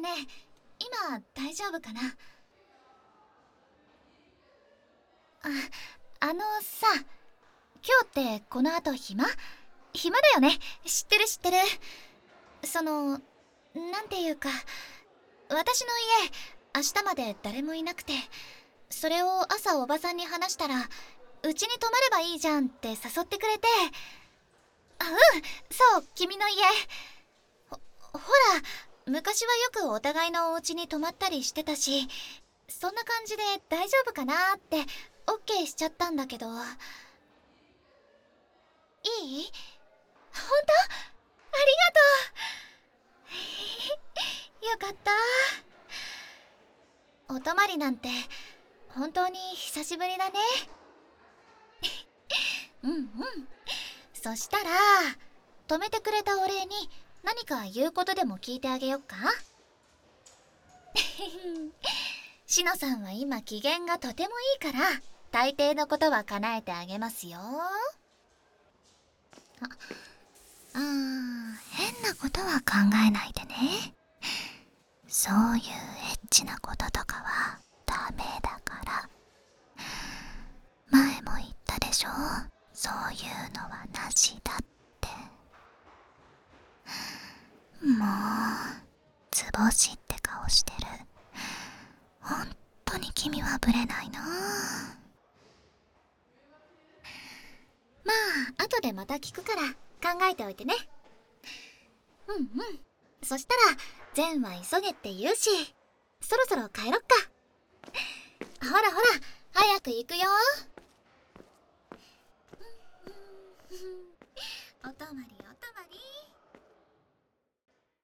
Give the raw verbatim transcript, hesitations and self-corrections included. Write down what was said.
ね、今大丈夫かな？あ、あのさ、今日ってこの後暇？暇だよね。知ってる知ってる。その、なんていうか、私の家、明日まで誰もいなくて、それを朝おばさんに話したら、うちに泊まればいいじゃんって誘ってくれて。あ、うん、そう、君の家。ほ、ほら、昔はよくお互いのお家に泊まったりしてたし、そんな感じで大丈夫かなーってオッケーしちゃったんだけど。いい？本当？ありがとう。よかった。お泊まりなんて本当に久しぶりだね。うんうん。そしたら泊めてくれたお礼に何か言うことでも聞いてあげよっか。しのさんは今機嫌がとてもいいから、大抵のことは叶えてあげますよ。あ、うーん、変なことは考えないでね。そういうエッチなこととかはダメだから。前も言ったでしょ、そういうのはなしだって。もう図星って顔してる。ほんとに君はブレないな。まあ後でまた聞くから考えておいてね。うんうん。そしたら善は急げって言うし、そろそろ帰ろっか。ほらほら、早く行くよ。お泊まり